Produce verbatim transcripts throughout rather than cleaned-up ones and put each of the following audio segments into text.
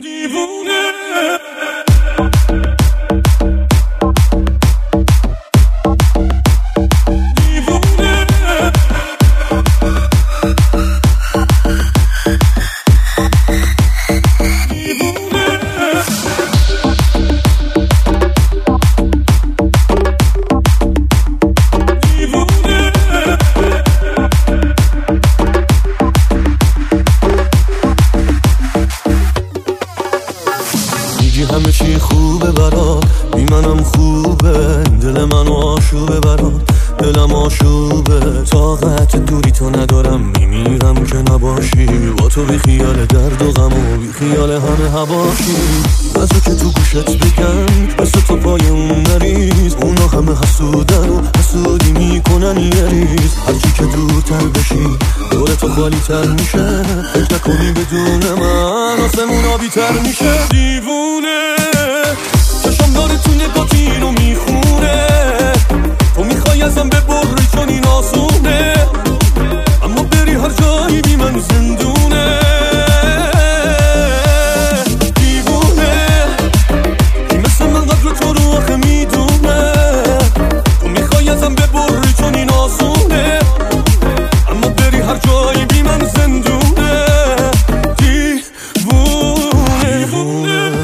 دیوونه همه چی خوبه برات، بی منم خوبه، دل من آشوبه برات، دلم آشوبه. طاقت دوری تو ندارم، میمیرم که نباشی، با تو بی خیال درد و غم و بی خیال همه هواشی. بذار که تو گوشت بگم مثل تو پای اون نریز، اونا همه حسودن و حسودی میکنن یه ریز. هرچی که دورتر بشی دور تو خالی تر میشه، فکر نکنی بدون من آسمون آبی تر میشه. دیوونه چشم داره تو نگاهی اینو میخونه، تو میخوای ازم ببری چون این آسونه، اما بری هر جایی بی من زندونه. دیوونه کی مثل من قدر تو رو آخه میدونه، تو میخوای ازم ببری چون این آسونه، اما بری هر جایی بی من زندونه. دیوونه دیوونه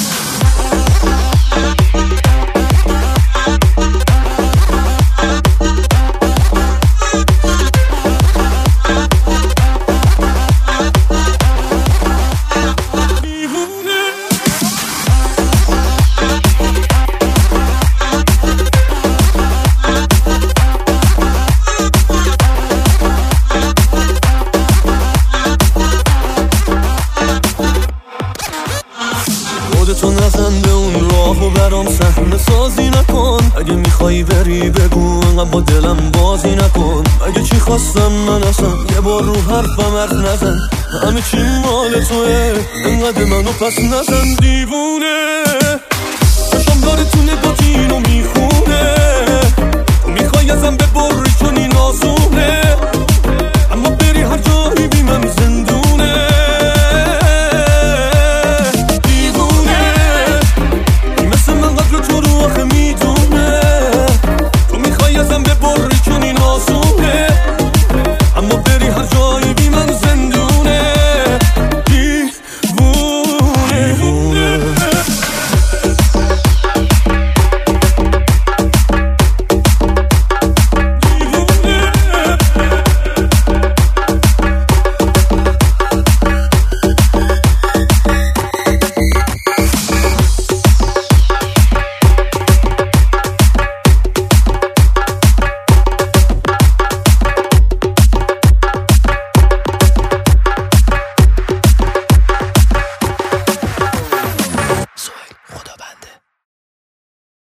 خودتو نزن به اون راهو برام صحنه سازی نکن، اگه میخوایی بری بگو انقدر با دلم بازی نکن. اگه چی خواستم من اصلا یه بار رو حرفم حرف نزن، همه چی مال توه انقدر منو پس نزن. دیوونه چشم داره تو نگاهی اینو میخونه، تو میخوای ازم ببری چون این آسونه،